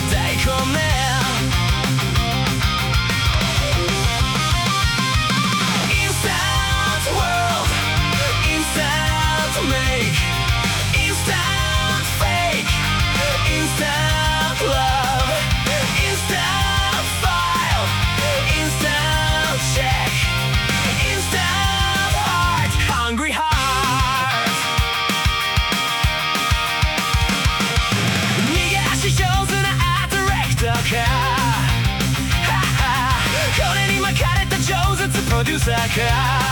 大根ね。インスタントワールド、インスタントメイク、インスタントフェイク、インスタントラブ、インスタントファイル、インスタントチェック、インスタントハート、ハングリーハート。これに巻かれた饒舌プロデューサーか。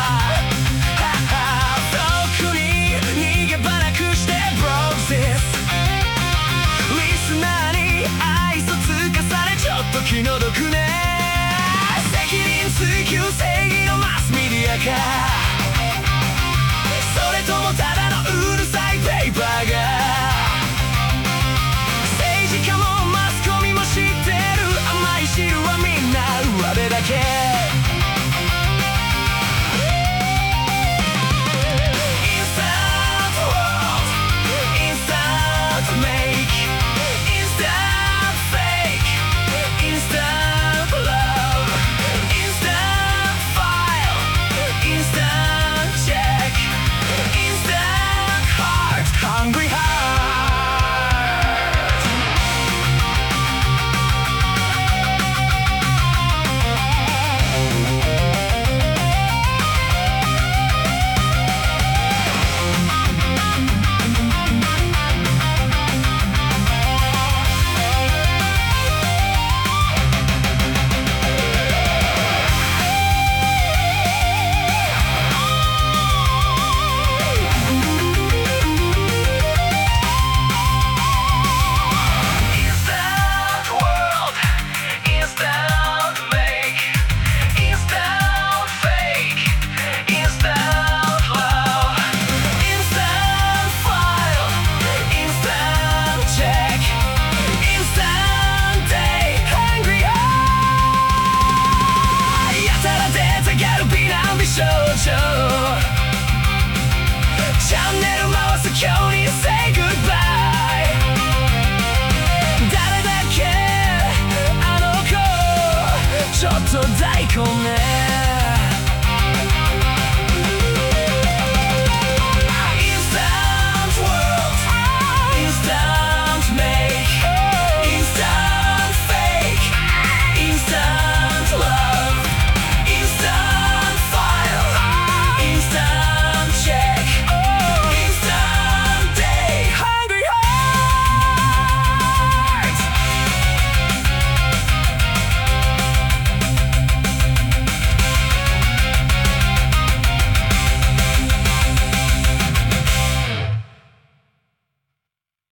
遠くに逃げ場なくしてプロセス、リスナーに愛想つかされちょっと気の毒ね。責任追及正義のマスメディアか、それともただのうるさいペーパーが。政治家もマスコミも知ってる甘い汁はみんな上辺だけ。チャンネル回す今日に Say goodbye。 誰だっけあの子、ちょっと大根ね。